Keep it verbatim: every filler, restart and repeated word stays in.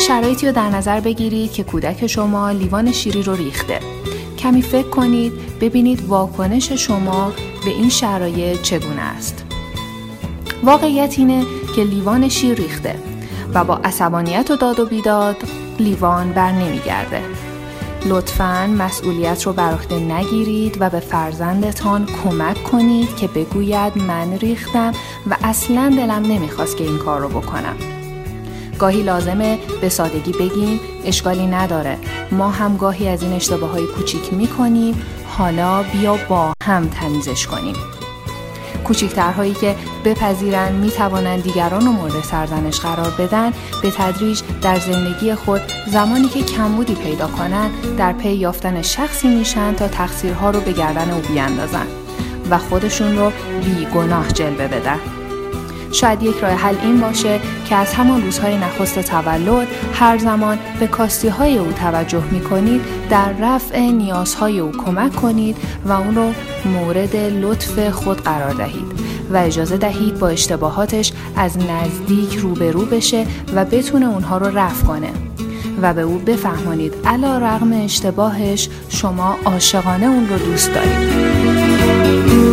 شرایطی رو در نظر بگیرید که کودک شما لیوان شیری رو ریخته. کمی فکر کنید ببینید واکنش شما به این شرایط چگونه است. واقعیت اینه که لیوان شیر ریخته و با عصبانیت و داد و بیداد لیوان بر نمیگرده. لطفاً مسئولیت رو بر عهده نگیرید و به فرزندتان کمک کنید که بگوید من ریختم و اصلاً دلم نمیخواست که این کار رو بکنم. گاهی لازمه به سادگی بگیم اشکالی نداره، ما هم گاهی از این اشتباههای کوچیک میکنیم، حالا بیا با هم تمیزش کنیم. کوچکترهایی که بپذیرن میتوانند دیگران رو مورد سرزنش قرار بدن، به تدریج در زندگی خود زمانی که کمبودی پیدا کنن در پی یافتن شخصی میشن تا تقصیرها رو به گردن او بیاندازن و خودشون رو بی گناه جلوه بدن. شاید یک راه حل این باشه که از همان روزهای نخست تولد هر زمان به کاستی‌های او توجه می‌کنید در رفع نیازهای او کمک کنید و اون رو مورد لطف خود قرار دهید و اجازه دهید با اشتباهاتش از نزدیک روبرو بشه و بتونه اونها رو رفع کنه و به او بفهمانید علی رغم اشتباهش شما عاشقانه اون رو دوست دارید.